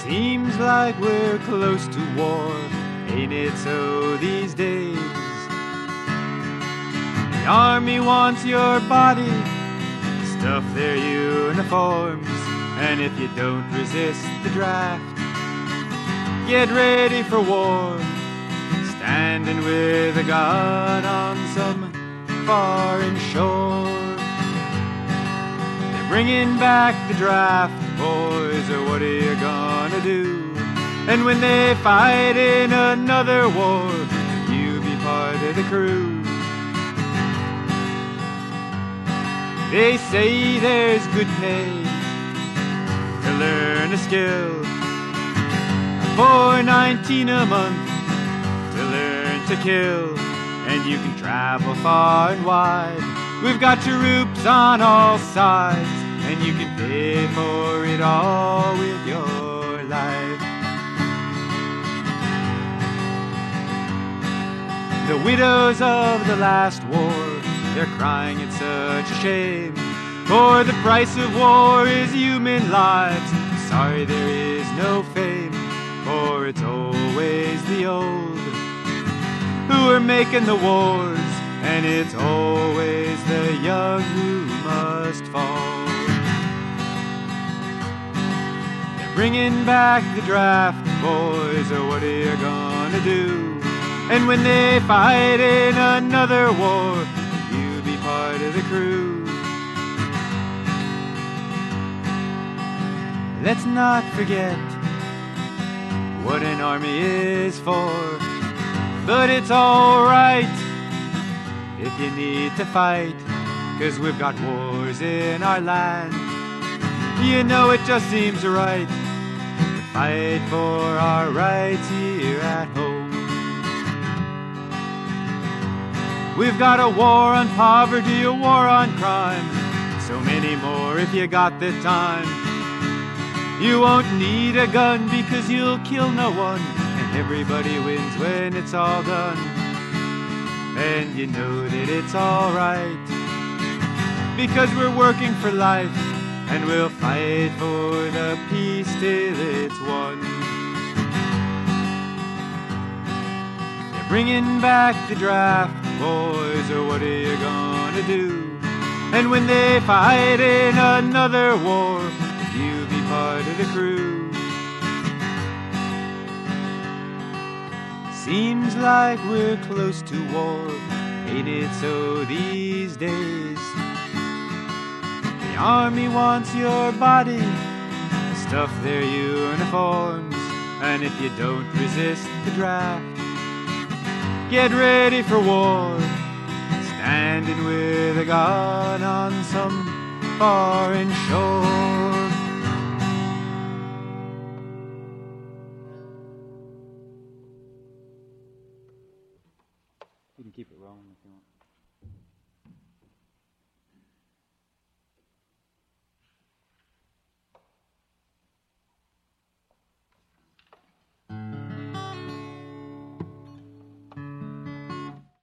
Seems like we're close to war, ain't it so these days? The army wants your body, stuff their uniforms, and if you don't resist the draft, get ready for war, standing with a gun on some foreign shore. They're bringing back the draft, boys, or what are you gonna do? And when they fight in another war, you be part of the crew. They say there's good pay to learn a skill, $4.19 a month to learn to kill, and you can travel far and wide. We've got troops on all sides, and you can pay for it all with your life. The widows of the last war, they're crying, it's such a shame, for the price of war is human lives. Sorry there is no fame, for it's always the old who are making the wars, and it's always the young who must fall. They're bringing back the draft, boys, or what are you gonna do? And when they fight in another war, you be part of the crew. Let's not forget what an army is for, but it's alright if you need to fight, 'cause we've got wars in our land. You know it just seems right to fight for our rights here at home. We've got a war on poverty, a war on crime, so many more if you got the time. You won't need a gun because you'll kill no one, and everybody wins when it's all done. And you know that it's all right, because we're working for life, and we'll fight for the peace till it's won. They're bringing back the draft, boys, or what are you gonna do? And when they fight in another war, you be part of the crew. Seems like we're close to war, ain't it so these days? The army wants your body, stuff their uniforms, and if you don't resist the draft, get ready for war, standing with a gun on some foreign shore. You can keep it rolling if you want.